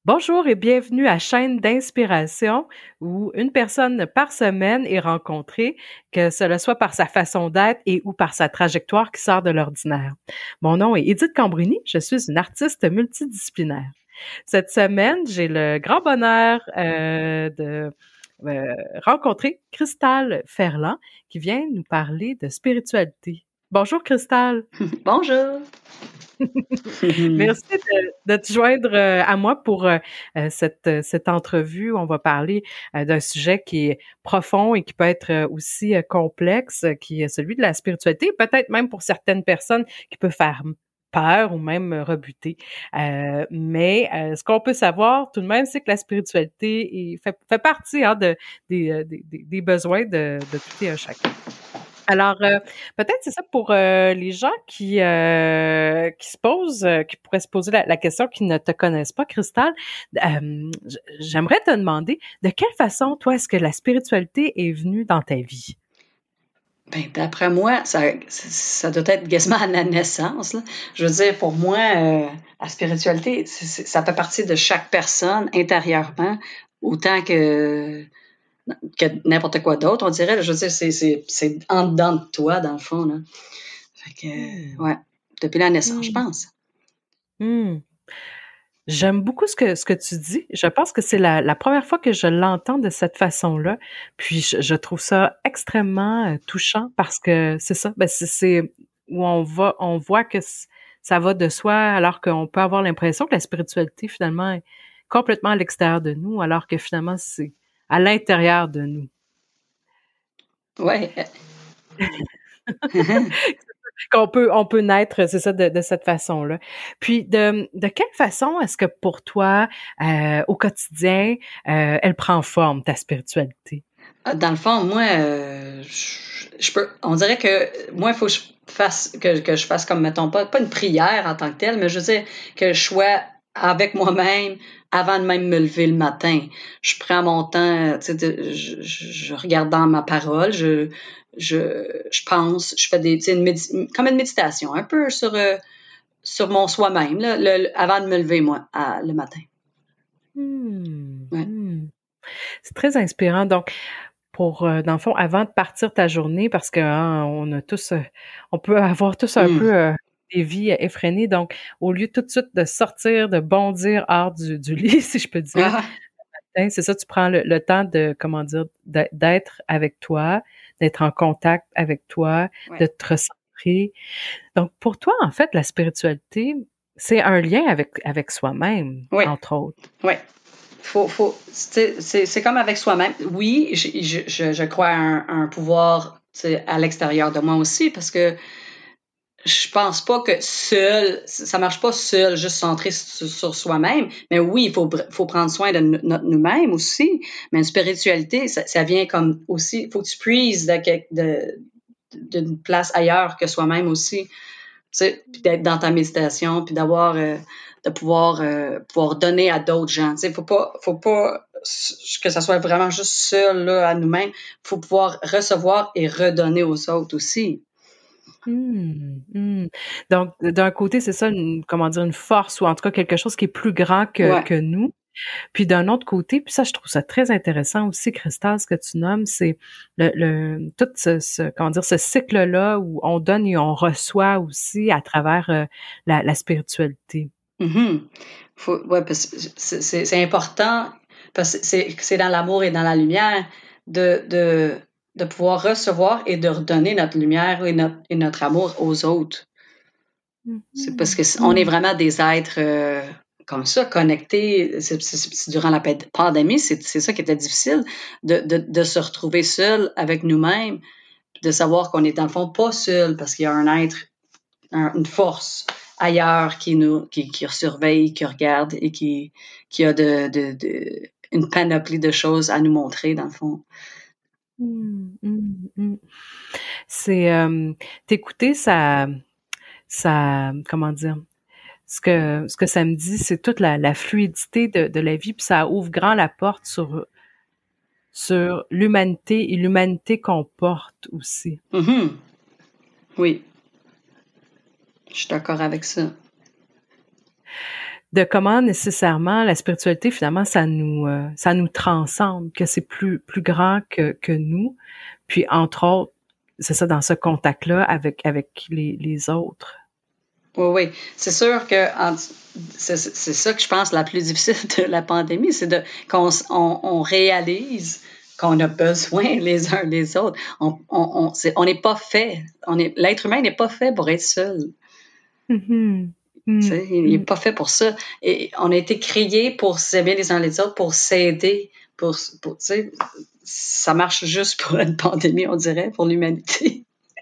Bonjour et bienvenue à Chaîne d'inspiration où une personne par semaine est rencontrée, que cela soit par sa façon d'être et ou par sa trajectoire qui sort de l'ordinaire. Mon nom est Edith Cambrini, je suis une artiste multidisciplinaire. Cette semaine, j'ai le grand bonheur de rencontrer Cristal Ferland qui vient nous parler de spiritualité. Bonjour Cristal. Bonjour. Merci de te joindre à moi pour cette entrevue. On va parler d'un sujet qui est profond et qui peut être aussi complexe, qui est celui de la spiritualité, peut-être même pour certaines personnes qui peut faire peur ou même rebuter. Mais ce qu'on peut savoir tout de même, c'est que la spiritualité fait partie des besoins de tout et un chacun. Alors, peut-être c'est ça pour les gens qui se posent, qui pourraient se poser la question, qui ne te connaissent pas, Cristal. J'aimerais te demander, de quelle façon, toi, est-ce que la spiritualité est venue dans ta vie? Ben, d'après moi, ça doit être quasiment à la naissance, là. Je veux dire, pour moi, la spiritualité, ça fait partie de chaque personne intérieurement, autant que n'importe quoi d'autre, on dirait. Je veux dire, c'est en dedans de toi, dans le fond, là. Fait que, Hmm. ouais, depuis la naissance, je Hmm. pense. Hmm. J'aime beaucoup ce que tu dis. Je pense que c'est la première fois que je l'entends de cette façon-là. Puis je trouve ça extrêmement touchant parce que c'est ça. Ben c'est où on voit que ça va de soi, alors qu'on peut avoir l'impression que la spiritualité finalement est complètement à l'extérieur de nous, alors que finalement c'est à l'intérieur de nous. Ouais. On peut naître, c'est ça, de cette façon-là. Puis de quelle façon est-ce que pour toi, au quotidien, elle prend forme, ta spiritualité? Dans le fond, moi, je peux. On dirait que moi, il faut que je fasse comme, mettons, pas une prière en tant que telle, mais je veux dire que je sois avec moi-même avant de même me lever le matin. Je prends mon temps, tu sais, je regarde dans ma parole, je pense, je fais des, tu sais, comme une méditation, un peu sur mon soi-même, là, avant de me lever, moi, le matin. Mmh, Ouais. mmh. C'est très inspirant. Donc, pour, dans le fond, avant de partir ta journée, parce que, hein, on peut avoir tous un Hum. peu, des vies effrénées. Donc, au lieu tout de suite de sortir, de bondir hors du lit, si je peux dire, Ah, hein, c'est ça, tu prends le temps de, comment dire, d'être avec toi, d'être en contact avec toi, de ouais. te recentrer. Donc, pour toi, en fait, la spiritualité, c'est un lien avec soi-même, Oui, entre autres. oui. C'est comme avec soi-même. Oui, je crois à un pouvoir, tu sais, à l'extérieur de moi aussi, parce que je pense pas que seul, ça marche pas seul, juste centré sur soi-même. Mais oui, faut prendre soin de nous-mêmes aussi. Mais une spiritualité, ça vient comme aussi, faut que tu puises d'une place ailleurs que soi-même aussi. Tu sais, puis d'être dans ta méditation, puis de pouvoir donner à d'autres gens. Tu sais, faut pas que ça soit vraiment juste seul là à nous-mêmes. Faut pouvoir recevoir et redonner aux autres aussi. Mmh, mmh. Donc, d'un côté, c'est ça, comment dire, une force ou en tout cas quelque chose qui est plus grand Ouais. que nous. Puis d'un autre côté, puis ça, je trouve ça très intéressant aussi, Christelle, ce que tu nommes, c'est tout comment dire, ce cycle-là où on donne et on reçoit aussi à travers la spiritualité. Mhm. Ouais, parce que c'est important, parce que c'est dans l'amour et dans la lumière de, de, de pouvoir recevoir et de redonner notre lumière et notre amour aux autres. C'est parce Mhm. que on est Mhm. vraiment des êtres comme ça, connectés. C'est durant la pandémie, c'est ça qui était difficile, de se retrouver seul avec nous-mêmes, de savoir qu'on est dans le fond pas seul parce qu'il y a un être, une force ailleurs qui surveille, qui regarde et qui a une panoplie de choses à nous montrer, dans le fond. Mhm. Mhm. Mhm. C'est t'écouter, ça, comment dire, ce que ça me dit, c'est toute la fluidité de la vie, puis ça ouvre grand la porte sur l'humanité et l'humanité qu'on porte aussi. Mhm. Oui, je suis d'accord avec ça. de comment nécessairement la spiritualité, finalement, ça nous transcende, que c'est plus grand que nous. Puis, entre autres, c'est ça, dans ce contact-là avec les autres. Oui, oui. C'est sûr que c'est ça que je pense la plus difficile de la pandémie, c'est qu'on réalise qu'on a besoin les uns des autres. On n'est pas fait. L'être humain n'est pas fait pour être seul. Mm-hmm. Il n'est pas fait pour ça. Et on a été créés pour s'aimer les uns les autres, pour s'aider, ça marche juste pour une pandémie, on dirait, pour l'humanité.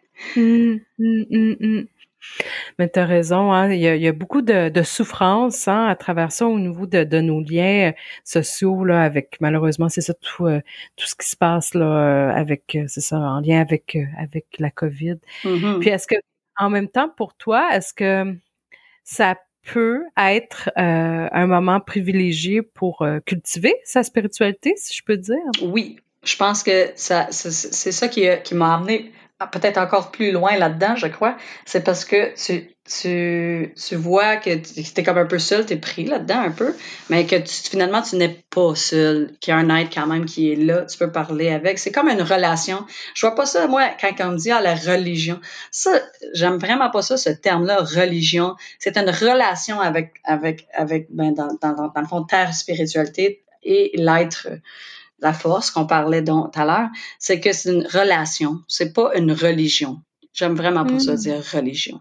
Mais tu as raison, hein, il y a beaucoup de souffrance, hein, à travers ça au niveau de nos liens sociaux là, avec malheureusement c'est ça tout ce qui se passe là avec c'est ça en lien avec la COVID. Mm-hmm. Puis est-ce que en même temps pour toi, est-ce que ça peut être un moment privilégié pour cultiver sa spiritualité, si je peux dire? Oui, je pense que c'est ça qui m'a amené peut-être encore plus loin là-dedans, je crois. C'est parce que tu vois que t'es comme un peu seul, t'es pris là-dedans un peu, mais que finalement tu n'es pas seul, qu'il y a un être quand même qui est là, tu peux parler avec. C'est comme une relation. Je vois pas ça, moi, quand on me dit la religion. Ça, j'aime vraiment pas ça, ce terme-là, religion. C'est une relation avec dans le fond, ta spiritualité et l'être, la force qu'on parlait tout à l'heure, c'est que c'est une relation, c'est pas une religion. J'aime vraiment pas ça dire religion.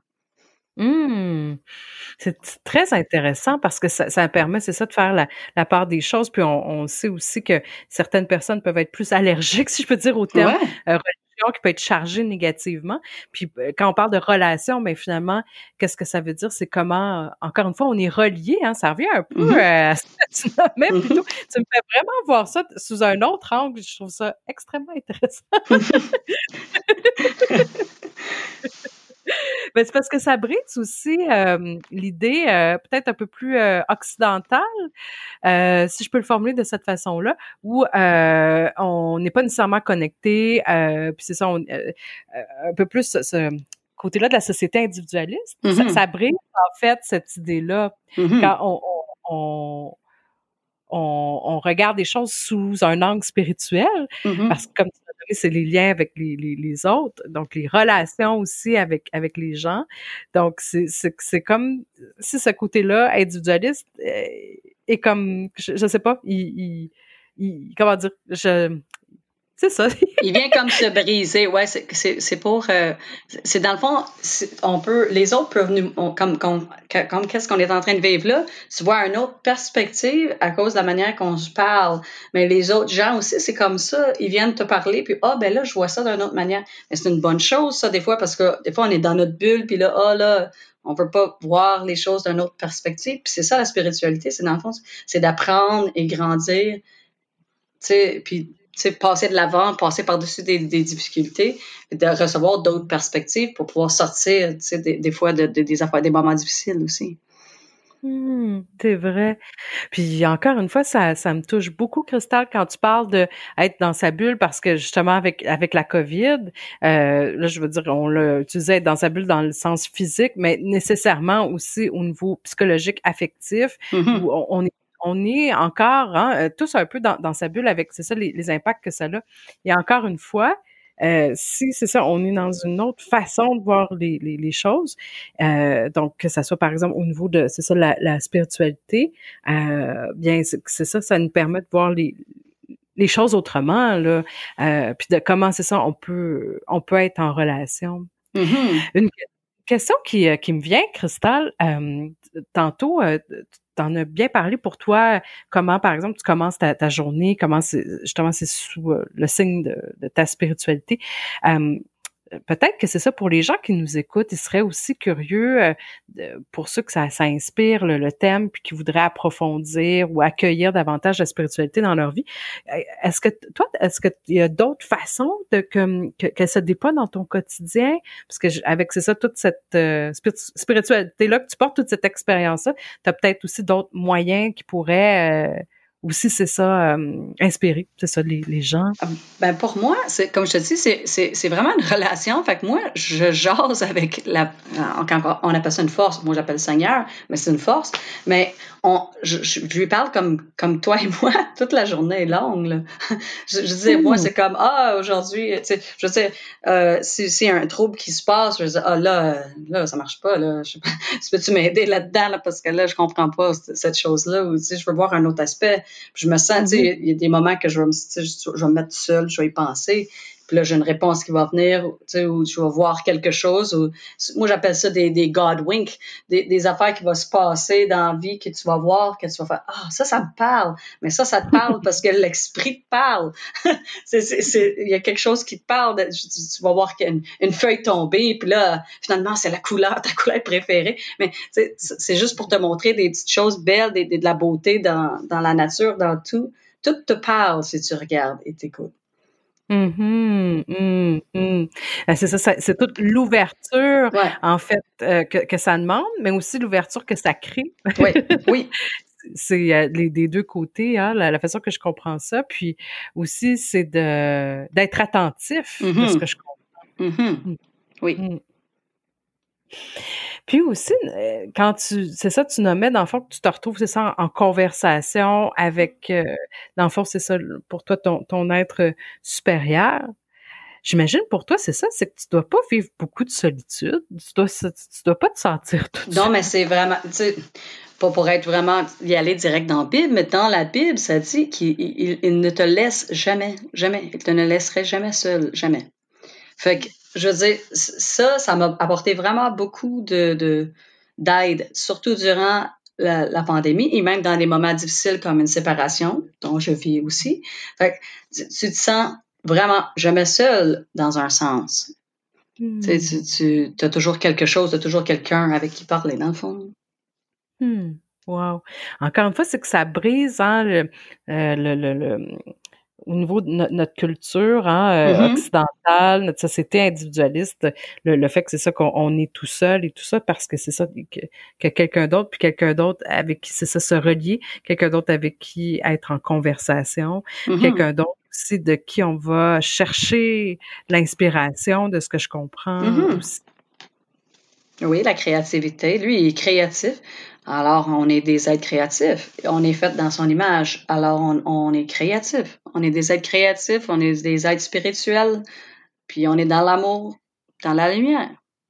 C'est très intéressant parce que ça permet, c'est ça, de faire la part des choses. Puis on sait aussi que certaines personnes peuvent être plus allergiques, si je peux dire, au terme religion, qui peut être chargé négativement. Puis quand on parle de relation, mais finalement, qu'est-ce que ça veut dire? C'est comment, encore une fois, on est reliés, hein, ça revient un peu à ce que tu nommais plutôt. Tu me fais vraiment voir ça sous un autre angle. Je trouve ça extrêmement intéressant. Ben, c'est parce que ça brise aussi l'idée peut-être un peu plus occidentale, si je peux le formuler de cette façon-là, où on n'est pas nécessairement connecté, puis c'est ça, un peu plus ce côté-là de la société individualiste. Ça brise en fait cette idée-là quand on regarde les choses sous un angle spirituel, parce que comme tu l'as donné, c'est les liens avec les autres, donc les relations aussi avec les gens. Donc c'est comme si ce côté-là individualiste est comme je sais pas, comment dire, c'est ça. Il vient comme se briser, ouais, c'est pour c'est dans le fond, on peut, les autres peuvent nous comme qu'est-ce qu'on est en train de vivre là, tu vois une autre perspective à cause de la manière qu'on se parle, mais les autres gens aussi c'est comme ça, ils viennent te parler puis ben là je vois ça d'une autre manière, mais c'est une bonne chose ça des fois parce que des fois on est dans notre bulle puis là on peut pas voir les choses d'une autre perspective, puis c'est ça la spiritualité, c'est dans le fond c'est d'apprendre et grandir, tu sais, puis passer de l'avant, passer par-dessus des difficultés, et de recevoir d'autres perspectives pour pouvoir sortir, des fois des affaires, des moments difficiles aussi. C'est vrai. Puis encore une fois, ça me touche beaucoup, Christelle, quand tu parles de être dans sa bulle, parce que justement avec la COVID, là je veux dire, on l'a utilisé être dans sa bulle dans le sens physique, mais nécessairement aussi au niveau psychologique, affectif, où on est encore tous un peu dans sa bulle avec, c'est ça, les impacts que ça a. Et encore une fois, si c'est ça, on est dans une autre façon de voir les choses, donc que ça soit par exemple au niveau de, c'est ça, la spiritualité, bien c'est ça, ça nous permet de voir les choses autrement là, puis de comment c'est ça, on peut être en relation. Une question qui me vient, Christelle, tantôt, t'en as bien parlé pour toi, comment, par exemple, tu commences ta journée, comment c'est sous le signe de ta spiritualité. Peut-être que c'est ça pour les gens qui nous écoutent, ils seraient aussi curieux, pour ceux que ça inspire le thème, puis qui voudraient approfondir ou accueillir davantage la spiritualité dans leur vie. Est-ce qu'il y a d'autres façons qu'elle se déploie dans ton quotidien? Parce que avec, c'est ça, toute cette spiritualité-là que tu portes, toute cette expérience-là, tu as peut-être aussi d'autres moyens qui pourraient aussi c'est ça, inspirer, c'est ça, les gens? Ben pour moi, c'est comme je te dis, c'est vraiment une relation. Fait que moi, je jase avec quand on appelle ça une force. Moi, j'appelle le Seigneur, mais c'est une force. Mais je lui parle comme toi et moi. Toute la journée est longue, là. Je veux dire, moi, c'est comme aujourd'hui, tu sais, je veux dire, si y a un trouble qui se passe, je veux dire, là, ça marche pas, là. Je sais pas, peux-tu m'aider là-dedans, là, parce que là, je comprends pas cette chose-là, ou tu sais, je veux voir un autre aspect. Puis je me sens, tu sais, il y a des moments que je vais me mettre seule, je vais y penser. Puis là, j'ai une réponse qui va venir, tu sais, ou je vais voir quelque chose. Moi, j'appelle ça des God wink, des affaires qui vont se passer dans la vie que tu vas voir, que tu vas faire, ça me parle. Mais ça te parle parce que l'esprit te parle. Il y a quelque chose qui te parle. Tu vas voir qu'il y a une feuille tombée, puis là, finalement, c'est ta couleur préférée. Mais c'est juste pour te montrer des petites choses belles, de la beauté dans la nature, dans tout. Tout te parle si tu regardes et t'écoutes. C'est ça, c'est toute l'ouverture, Ouais. en fait, que ça demande, mais aussi l'ouverture que ça crée. Oui. C'est des deux côtés, hein, la façon que je comprends ça. Puis aussi, c'est d'être attentif de ce que je comprends. Oui. Puis aussi, quand c'est ça, tu nommais, dans le fond, que tu te retrouves, c'est ça, en conversation avec, dans le fond, c'est ça, pour toi, ton être supérieur. J'imagine pour toi, c'est ça, c'est que tu dois pas vivre beaucoup de solitude. Tu dois pas te sentir toute seule. Non, mais c'est vraiment, tu sais, pas pour être vraiment y aller direct dans la Bible, mais dans la Bible, ça dit qu'il ne te laisse jamais, jamais. Il te ne laisserait jamais seul, jamais. Fait que, je veux dire, ça m'a apporté vraiment beaucoup d'aide, surtout durant la pandémie et même dans des moments difficiles comme une séparation, dont je vis aussi. Fait que tu te sens vraiment jamais seul dans un sens. Tu sais, tu as toujours quelque chose, tu as toujours quelqu'un avec qui parler, dans le fond. Wow! Encore une fois, c'est que ça brise, hein, au niveau de notre culture, hein, occidentale, notre société individualiste, le fait que c'est ça qu'on est tout seul et tout ça parce que c'est ça que quelqu'un d'autre, puis quelqu'un d'autre avec qui c'est ça se relier, quelqu'un d'autre avec qui être en conversation, quelqu'un d'autre aussi de qui on va chercher l'inspiration de ce que je comprends aussi. Oui, la créativité. Lui, il est créatif. Alors, on est des êtres créatifs. On est fait dans son image. Alors, on est créatif. On est des êtres créatifs. On est des êtres spirituels. Puis, on est dans l'amour, dans la lumière.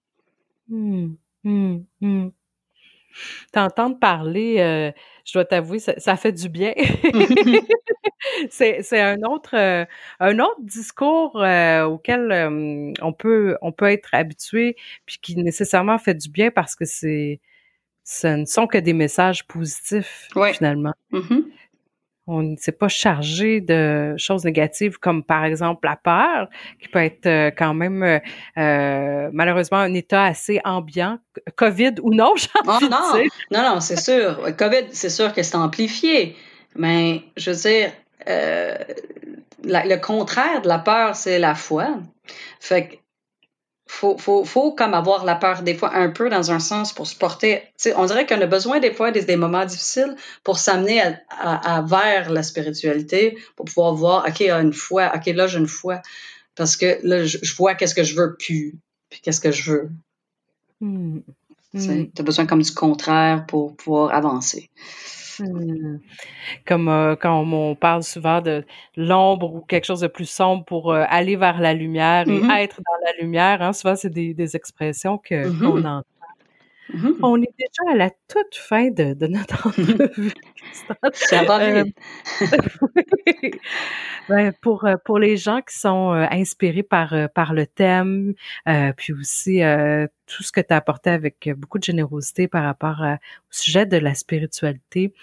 T'entendre parler, je dois t'avouer, ça fait du bien. C'est un autre discours, auquel, on peut être habitué, puis qui nécessairement fait du bien parce que ce ne sont que des messages positifs, Oui. finalement. On ne s'est pas chargé de choses négatives comme, par exemple, la peur, qui peut être quand même, malheureusement, un état assez ambiant, COVID ou non, j'ai envie de dire. Non, c'est sûr. COVID, c'est sûr que c'est amplifié. Mais, je veux dire, le contraire de la peur, c'est la foi. Fait que, faut comme avoir la peur des fois un peu dans un sens pour se porter. Tu sais, on dirait qu'on a besoin des fois des moments difficiles pour s'amener vers la spiritualité, pour pouvoir voir, OK, une foi, OK, là, j'ai une foi. Parce que là, je vois qu'est-ce que je veux puis qu'est-ce que je veux. Tu as besoin comme du contraire pour pouvoir avancer. Comme quand on parle souvent de l'ombre ou quelque chose de plus sombre pour aller vers la lumière et être dans la lumière, hein, souvent c'est des expressions qu'on entend. On est déjà à la toute fin de notre entrevue. Ça va vite. Ben, pour les gens qui sont inspirés par le thème, puis aussi tout ce que tu as apporté avec beaucoup de générosité par rapport au sujet de la spiritualité,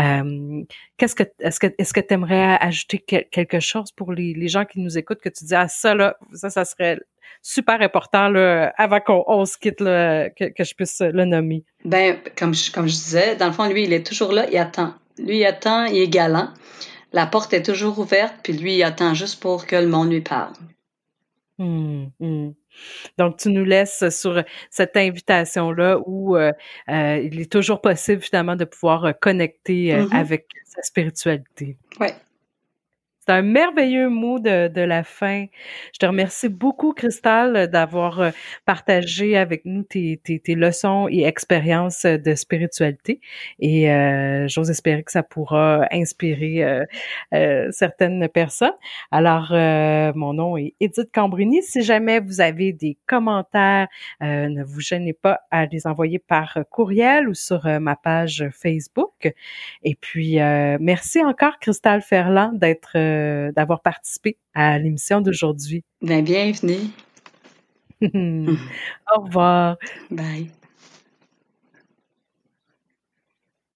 est-ce que tu aimerais ajouter quelque chose pour les gens qui nous écoutent, que tu dis ça là, ça serait super important là, avant qu'on se quitte là, que je puisse le nommer. Ben comme je disais, dans le fond lui il est toujours là, il attend. Lui il attend, il est galant. La porte est toujours ouverte, puis lui il attend juste pour que le monde lui parle. Mmh. Donc tu nous laisses sur cette invitation-là où, il est toujours possible finalement de pouvoir, connecter, Mhm. avec sa spiritualité. Ouais. C'est un merveilleux mot de la fin. Je te remercie beaucoup, Cristal, d'avoir partagé avec nous tes leçons et expériences de spiritualité. Et j'ose espérer que ça pourra inspirer certaines personnes. Alors, mon nom est Édith Cambrini. Si jamais vous avez des commentaires, ne vous gênez pas à les envoyer par courriel ou sur ma page Facebook. Et puis, merci encore, Cristal Ferland, d'avoir participé à l'émission d'aujourd'hui. Ben, bienvenue. Au revoir. Bye.